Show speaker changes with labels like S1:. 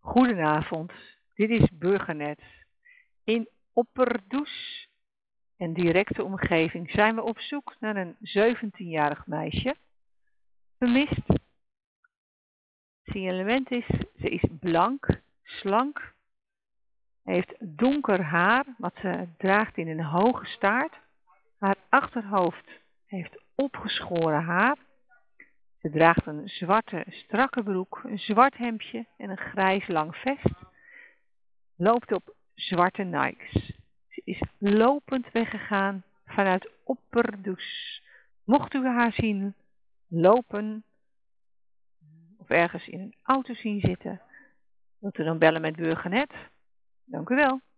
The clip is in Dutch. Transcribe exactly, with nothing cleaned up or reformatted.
S1: Goedenavond, dit is Burgernet. In Opperdoes en directe omgeving zijn we op zoek naar een zeventienjarig meisje. Vermist. Signalement is, ze is blank, slank, heeft donker haar wat ze draagt in een hoge staart. Haar achterhoofd heeft opgeschoren haar. Ze draagt een zwarte strakke broek, een zwart hemdje en een grijs lang vest. Loopt op zwarte Nikes. Ze is lopend weggegaan vanuit Opperdoes. Mocht u haar zien lopen of ergens in een auto zien zitten, wilt u dan bellen met Burgernet? Dank u wel.